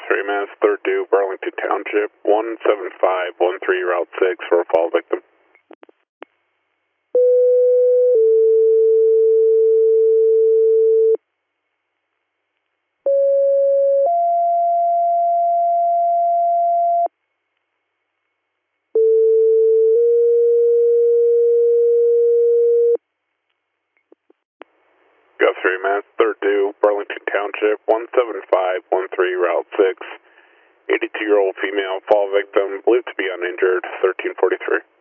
3 Mass, 3rd due, Burlington Township, 17513, Route 6 for a fall victim. Got 3 Mass, 3rd due, Burlington Township, 17513, Route 6. 82-year-old female fall victim, believed to be uninjured, 1343.